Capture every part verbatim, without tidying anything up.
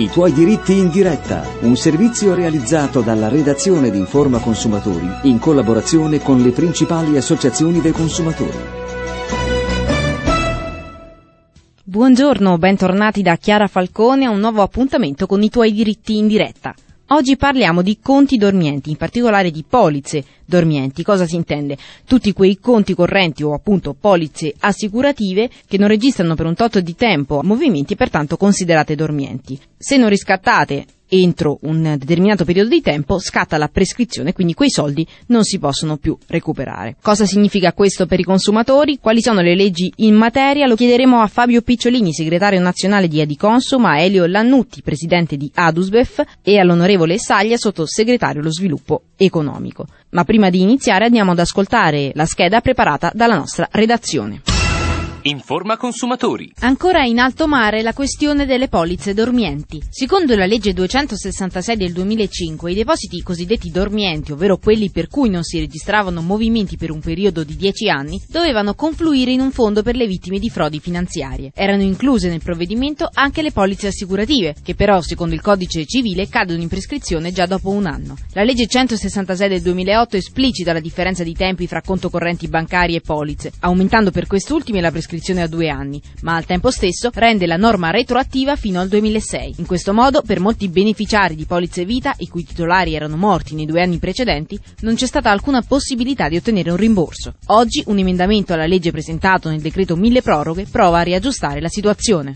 I tuoi diritti in diretta, un servizio realizzato dalla redazione di Informa Consumatori in collaborazione con le principali associazioni dei consumatori. Buongiorno, bentornati da Chiara Falcone a un nuovo appuntamento con i tuoi diritti in diretta. Oggi parliamo di conti dormienti, in particolare di polizze dormienti. Cosa si intende? Tutti quei conti correnti o appunto polizze assicurative che non registrano per un tot di tempo movimenti e pertanto considerate dormienti. Se non riscattate entro un determinato periodo di tempo scatta la prescrizione, quindi quei soldi non si possono più recuperare. Cosa significa questo per i consumatori? Quali sono le leggi in materia? Lo chiederemo a Fabio Picciolini, segretario nazionale di Adiconsum, a Elio Lannutti, presidente di Adusbef, e all'onorevole Saglia, sottosegretario allo sviluppo economico. Ma prima di iniziare andiamo ad ascoltare la scheda preparata dalla nostra redazione. Informa Consumatori. Ancora in alto mare la questione delle polizze dormienti. Secondo la legge duecentosessantasei del duemilacinque, i depositi cosiddetti dormienti, ovvero quelli per cui non si registravano movimenti per un periodo di dieci anni, dovevano confluire in un fondo per le vittime di frodi finanziarie. Erano incluse nel provvedimento anche le polizze assicurative, che però, secondo il codice civile, cadono in prescrizione già dopo un anno. La legge centosessantasei del duemilaotto esplicita la differenza di tempi fra conto correnti bancari e polizze, aumentando per quest'ultime la prescrizione a due anni, ma al tempo stesso rende la norma retroattiva fino al duemilasei. In questo modo, per molti beneficiari di polizze vita, i cui titolari erano morti nei due anni precedenti, non c'è stata alcuna possibilità di ottenere un rimborso. Oggi un emendamento alla legge presentato nel decreto mille proroghe prova a riaggiustare la situazione.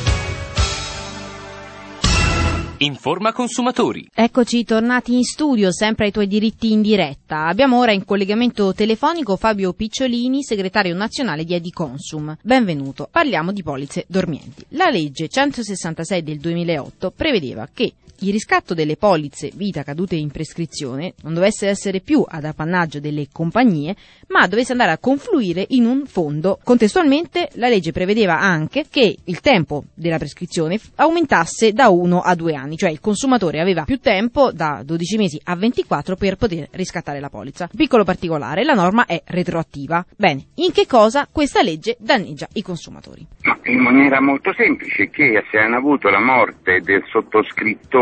Informa Consumatori. Eccoci tornati in studio, sempre ai tuoi diritti in diretta. Abbiamo ora in collegamento telefonico Fabio Picciolini, segretario nazionale di Adiconsum. Benvenuto. Parliamo di polizze dormienti. La legge centosessantasei del duemilaotto prevedeva che il riscatto delle polizze vita cadute in prescrizione non dovesse essere più ad appannaggio delle compagnie, ma dovesse andare a confluire in un fondo. Contestualmente la legge prevedeva anche che il tempo della prescrizione aumentasse da uno a due anni, cioè il consumatore aveva più tempo, da dodici mesi a ventiquattro, per poter riscattare la polizza. Piccolo particolare, la norma è retroattiva. Bene, in che cosa questa legge danneggia i consumatori? In maniera molto semplice, che se hanno avuto la morte del sottoscrittore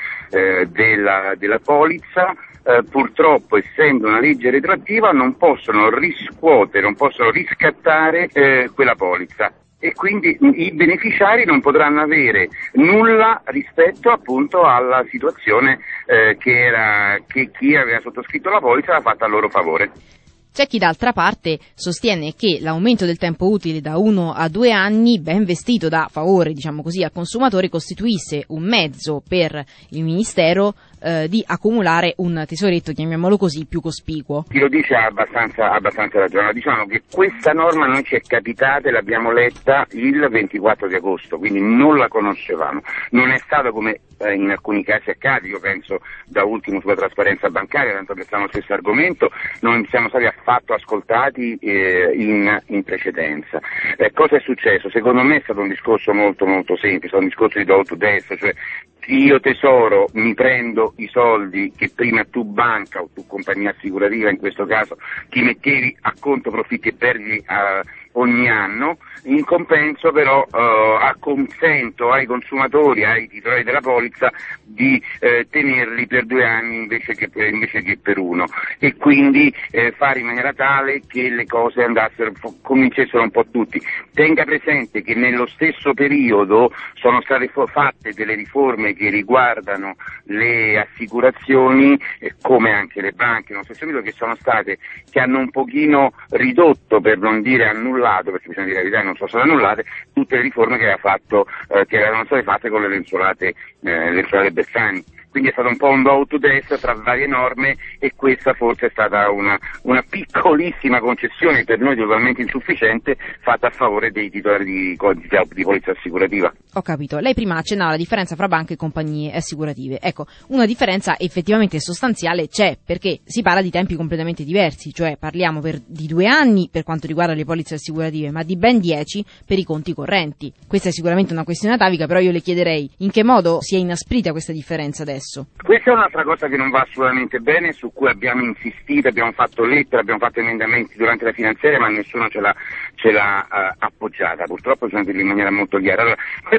eh, della, della polizza, eh, purtroppo, essendo una legge retroattiva, non possono riscuotere, non possono riscattare eh, quella polizza. E quindi i beneficiari non potranno avere nulla rispetto appunto alla situazione eh, che era che chi aveva sottoscritto la polizza aveva fatto a loro favore. C'è chi d'altra parte sostiene che l'aumento del tempo utile da uno a due anni, ben vestito da favore, diciamo così, al consumatore, costituisse un mezzo per il Ministero eh, di accumulare un tesoretto, chiamiamolo così, più cospicuo. Chi lo dice ha abbastanza, abbastanza ragione. Diciamo che questa norma non ci è capitata e l'abbiamo letta il ventiquattro di agosto, quindi non la conoscevamo. Non è stato come eh, in alcuni casi accade, io penso da ultimo sulla trasparenza bancaria, tanto che stiamo allo stesso argomento, non siamo stati fatto ascoltati eh, in, in precedenza. Eh, cosa è successo? Secondo me è stato un discorso molto molto semplice, un discorso di do to death, cioè io tesoro mi prendo i soldi che prima tu banca o tu compagnia assicurativa in questo caso ti mettevi a conto profitti e perditi a ogni anno, in compenso però eh, acconsento ai consumatori, ai titolari della polizza di eh, tenerli per due anni invece che per, invece che per uno, e quindi eh, fare in maniera tale che le cose andassero, cominciassero un po' tutti. Tenga presente che nello stesso periodo sono state fatte delle riforme che riguardano le assicurazioni, eh, come anche le banche, nello stesso periodo, che sono state, che hanno un pochino ridotto, per non dire annullato, perché bisogna dire la verità, non sono state annullate tutte le riforme che aveva fatto, eh, che erano state fatte con le lenzuolate, eh, lenzuolate Bersani. Quindi è stato un po' un do to death tra varie norme, e questa forse è stata una, una piccolissima concessione, per noi totalmente insufficiente, fatta a favore dei titolari di, di, di polizza assicurativa. Ho capito. Lei prima accennava la differenza fra banche e compagnie assicurative. Ecco, una differenza effettivamente sostanziale c'è, perché si parla di tempi completamente diversi, cioè parliamo per, di due anni per quanto riguarda le polizze assicurative, ma di ben dieci per i conti correnti. Questa è sicuramente una questione atavica, però io le chiederei in che modo si è inasprita questa differenza adesso. Questa è un'altra cosa che non va assolutamente bene, su cui abbiamo insistito, abbiamo fatto lettere, abbiamo fatto emendamenti durante la finanziaria, ma nessuno ce l'ha, ce l'ha uh, appoggiata. Purtroppo bisogna dirlo in maniera molto chiara. Allora, queste sono anche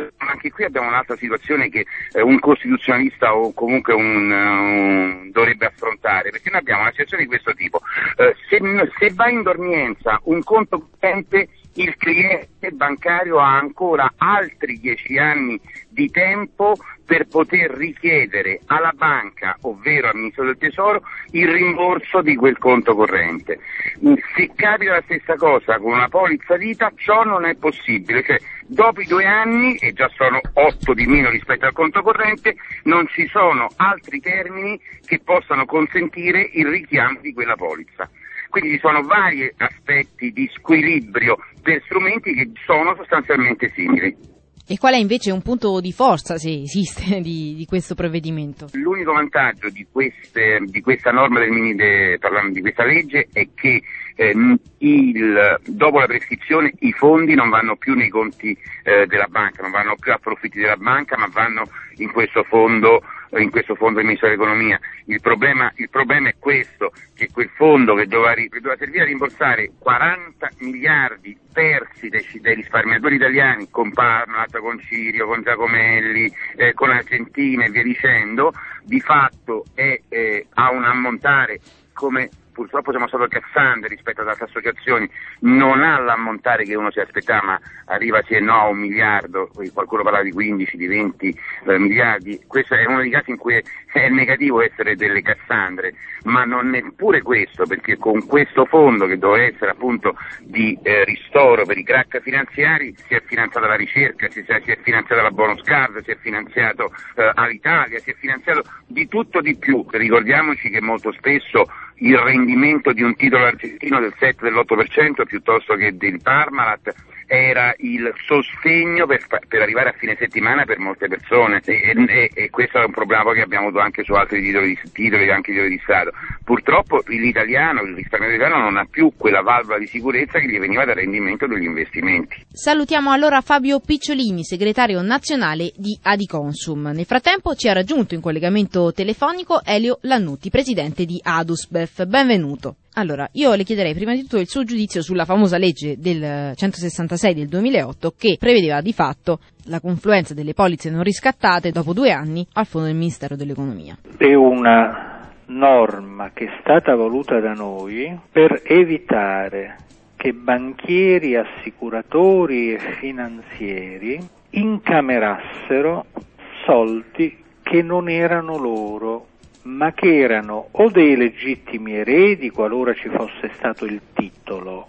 anche qui abbiamo un'altra situazione che eh, un costituzionalista o comunque un, un dovrebbe affrontare, perché noi abbiamo una situazione di questo tipo. Eh, se, se va in dormienza un conto corrente, il cliente bancario ha ancora altri dieci anni di tempo per poter richiedere alla banca, ovvero al Ministro del Tesoro, il rimborso di quel conto corrente. Se capita la stessa cosa con una polizza vita, ciò non è possibile, cioè dopo i due anni, e già sono otto di meno rispetto al conto corrente, non ci sono altri termini che possano consentire il richiamo di quella polizza. Quindi ci sono vari aspetti di squilibrio per strumenti che sono sostanzialmente simili. E qual è invece un punto di forza, se esiste, di, di questo provvedimento? L'unico vantaggio di, queste, di questa norma del, de, di questa legge è che eh, il, dopo la prescrizione i fondi non vanno più nei conti eh, della banca, non vanno più a profitti della banca, ma vanno in questo fondo in questo fondo del Ministero dell'Economia. Il problema, il problema è questo, che quel fondo che doveva, doveva servire a rimborsare quaranta miliardi persi dai, dai risparmiatori italiani con Parmalat, con Cirio, con Giacomelli, eh, con Argentina e via dicendo, di fatto è, eh, ha un ammontare, come purtroppo siamo stati a Cassandra rispetto ad altre associazioni, non ha l'ammontare che uno si aspettava, ma arriva sì e no a un miliardo, qualcuno parla di quindici, di venti eh, miliardi. Questo è uno dei casi in cui è negativo essere delle Cassandre, ma non neppure questo, perché con questo fondo che doveva essere appunto di eh, ristoro per i crack finanziari si è finanziata la ricerca, si, si è finanziata la bonus card, si è finanziato eh, Alitalia, si è finanziato di tutto di più. Ricordiamoci che molto spesso il rendimento di un titolo argentino del sette dell'otto per cento piuttosto che del Parmalat era il sostegno per, per arrivare a fine settimana per molte persone, e, e, e questo è un problema che abbiamo avuto anche su altri titoli, titoli anche titoli di Stato. Purtroppo l'italiano, il risparmiatore italiano non ha più quella valvola di sicurezza che gli veniva dal rendimento degli investimenti. Salutiamo allora Fabio Picciolini, segretario nazionale di Adiconsum. Nel frattempo ci ha raggiunto in collegamento telefonico Elio Lannutti, presidente di Adusbef. Benvenuto. Allora, io le chiederei prima di tutto il suo giudizio sulla famosa legge del centosessantasei del duemilaotto che prevedeva di fatto la confluenza delle polizze non riscattate dopo due anni al fondo del Ministero dell'Economia. È una norma che è stata voluta da noi per evitare che banchieri, assicuratori e finanzieri incamerassero soldi che non erano loro, ma che erano o dei legittimi eredi qualora ci fosse stato il titolo,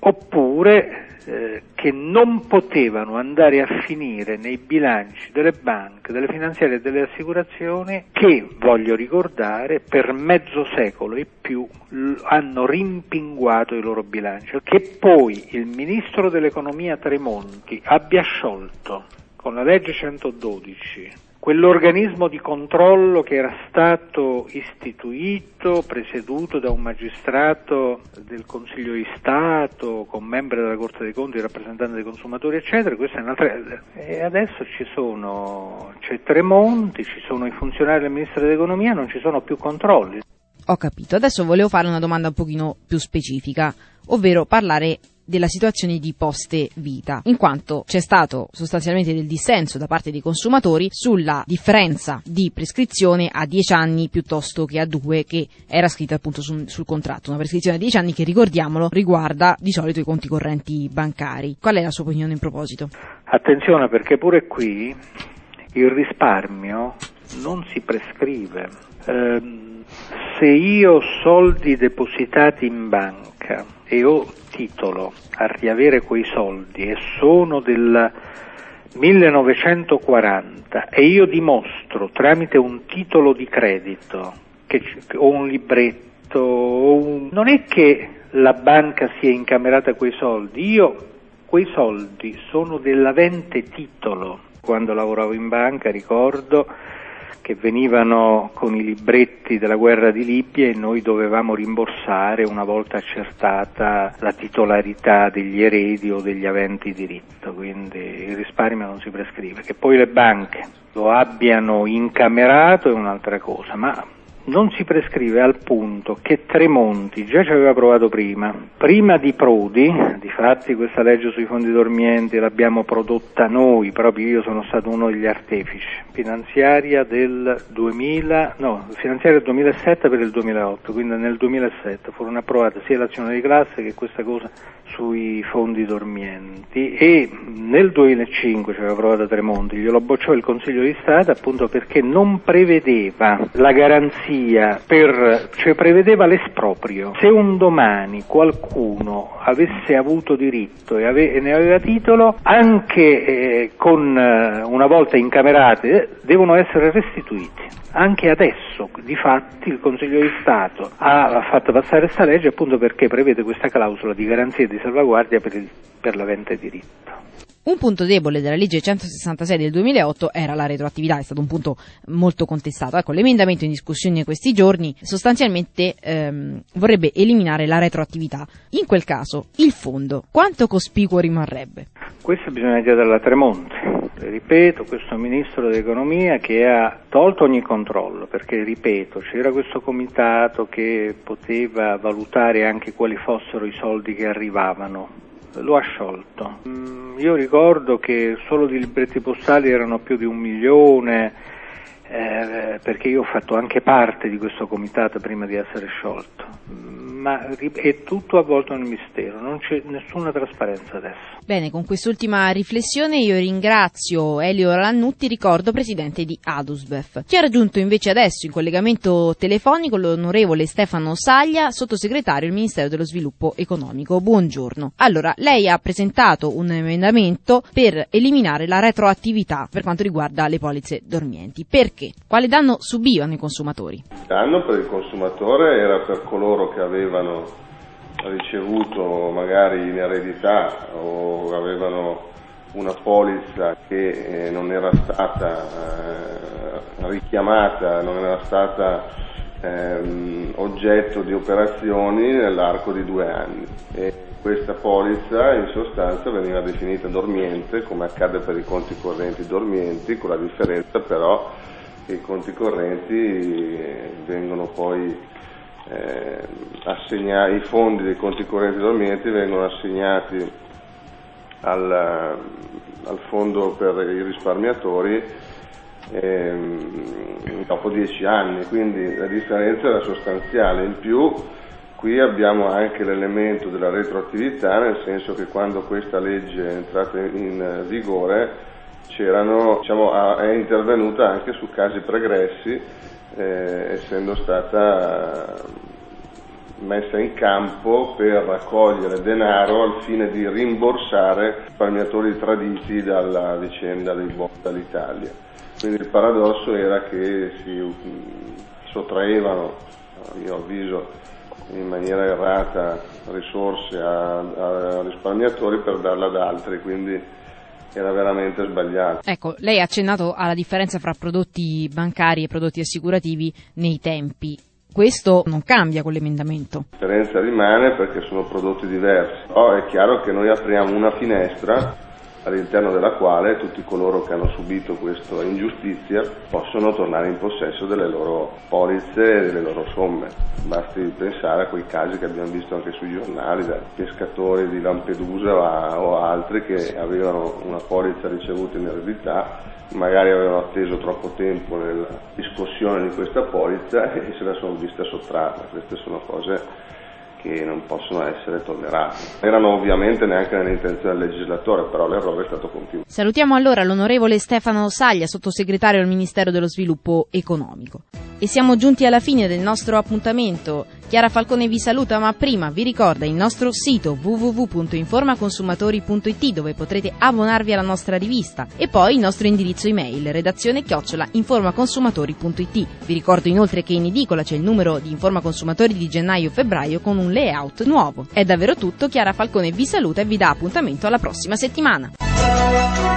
oppure eh, che non potevano andare a finire nei bilanci delle banche, delle finanziarie e delle assicurazioni che, voglio ricordare, per mezzo secolo e più l- hanno rimpinguato i loro bilanci, che poi il ministro dell'economia Tremonti abbia sciolto con la legge centododici quell'organismo di controllo che era stato istituito, presieduto da un magistrato del Consiglio di Stato, con membri della Corte dei Conti, rappresentanti dei consumatori, eccetera. Questa è un'altra. E adesso ci sono, c'è Tremonti, ci sono i funzionari del Ministero dell'Economia, non ci sono più controlli. Ho capito. Adesso volevo fare una domanda un pochino più specifica, ovvero parlare della situazione di Poste Vita, in quanto c'è stato sostanzialmente del dissenso da parte dei consumatori sulla differenza di prescrizione a dieci anni piuttosto che a due che era scritta appunto sul, sul contratto, una prescrizione a dieci anni che, ricordiamolo, riguarda di solito i conti correnti bancari. Qual è la sua opinione in proposito? Attenzione, perché pure qui il risparmio non si prescrive. Ehm, se io ho soldi depositati in banca e ho titolo a riavere quei soldi e sono del millenovecentoquaranta e io dimostro tramite un titolo di credito che ho un libretto, o un... non è che la banca sia incamerata quei soldi, io quei soldi sono dell'avente titolo. Quando lavoravo in banca ricordo che venivano con i libretti della guerra di Libia e noi dovevamo rimborsare una volta accertata la titolarità degli eredi o degli aventi diritto, quindi il risparmio non si prescrive. Che poi le banche lo abbiano incamerato è un'altra cosa, ma non si prescrive al punto che Tremonti già ci aveva provato prima, prima di Prodi. Difatti questa legge sui fondi dormienti l'abbiamo prodotta noi, proprio io sono stato uno degli artefici, finanziaria del duemila, no, finanziaria del duemilasette per il duemilaotto, quindi nel duemilasette furono approvate sia l'azione di classe che questa cosa sui fondi dormienti, e nel duemilacinque ci aveva provato Tremonti, glielo bocciò il Consiglio di Stato appunto perché non prevedeva la garanzia per, cioè prevedeva l'esproprio. Se un domani qualcuno avesse avuto diritto e, ave, e ne aveva titolo, anche eh, con eh, una volta incamerati eh, devono essere restituiti. Anche adesso, difatti, il Consiglio di Stato ha fatto passare questa legge appunto perché prevede questa clausola di garanzia e di salvaguardia per, il, per l'avente diritto. Un punto debole della legge centosessantasei del duemilaotto era la retroattività, è stato un punto molto contestato. Ecco, l'emendamento in discussione in questi giorni sostanzialmente ehm, vorrebbe eliminare la retroattività. In quel caso, il fondo, quanto cospicuo rimarrebbe? Questo bisogna chiedere alla Tremonti. Ripeto, questo ministro dell'economia che ha tolto ogni controllo, perché, ripeto, c'era questo comitato che poteva valutare anche quali fossero i soldi che arrivavano. Lo ha sciolto. Io ricordo che solo di libretti postali erano più di un milione, eh, perché io ho fatto anche parte di questo comitato prima di essere sciolto, ma è tutto avvolto nel mistero, non c'è nessuna trasparenza adesso. Bene, con quest'ultima riflessione io ringrazio Elio Lannutti, ricordo presidente di Adusbef. Ci ha raggiunto invece adesso in collegamento telefonico l'onorevole Stefano Saglia, sottosegretario del Ministero dello Sviluppo Economico. Buongiorno. Allora, lei ha presentato un emendamento per eliminare la retroattività per quanto riguarda le polizze dormienti. Perché? Quale danno subivano i consumatori? Il danno per il consumatore era per coloro che avevano ricevuto magari in eredità o avevano una polizza che eh, non era stata eh, richiamata, non era stata eh, oggetto di operazioni nell'arco di due anni. E questa polizza in sostanza veniva definita dormiente, come accade per i conti correnti dormienti, con la differenza però che i conti correnti vengono poi Eh, assegna, i fondi dei conti correnti dormienti vengono assegnati al, al fondo per i risparmiatori ehm, dopo dieci anni, quindi la differenza era sostanziale. In più qui abbiamo anche l'elemento della retroattività, nel senso che quando questa legge è entrata in vigore c'erano, diciamo, è intervenuta anche su casi pregressi, Eh, essendo stata messa in campo per raccogliere denaro al fine di rimborsare risparmiatori traditi dalla vicenda dei bond dall'Italia. Quindi il paradosso era che si sottraevano, a mio avviso in maniera errata, risorse a, a risparmiatori per darle ad altri, quindi era veramente sbagliato. Ecco, lei ha accennato alla differenza fra prodotti bancari e prodotti assicurativi nei tempi. Questo non cambia con l'emendamento? La differenza rimane perché sono prodotti diversi. Però è chiaro che noi apriamo una finestra all'interno della quale tutti coloro che hanno subito questa ingiustizia possono tornare in possesso delle loro polizze e delle loro somme. Basti pensare a quei casi che abbiamo visto anche sui giornali, da pescatori di Lampedusa o altri che avevano una polizza ricevuta in eredità, magari avevano atteso troppo tempo nella riscossione di questa polizza e se la sono vista sottrarre. Queste sono cose che non possono essere tollerate. Erano ovviamente neanche nell'intenzione del legislatore, però l'errore è stato compiuto. Salutiamo allora l'onorevole Stefano Saglia, sottosegretario al Ministero dello Sviluppo Economico. E siamo giunti alla fine del nostro appuntamento. Chiara Falcone vi saluta, ma prima vi ricorda il nostro sito w w w punto informaconsumatori punto i t, dove potrete abbonarvi alla nostra rivista, e poi il nostro indirizzo email redazione chiocciola informaconsumatori punto i t. Vi ricordo inoltre che in edicola c'è il numero di Informa Consumatori di gennaio-febbraio con un layout nuovo. È davvero tutto, Chiara Falcone vi saluta e vi dà appuntamento alla prossima settimana.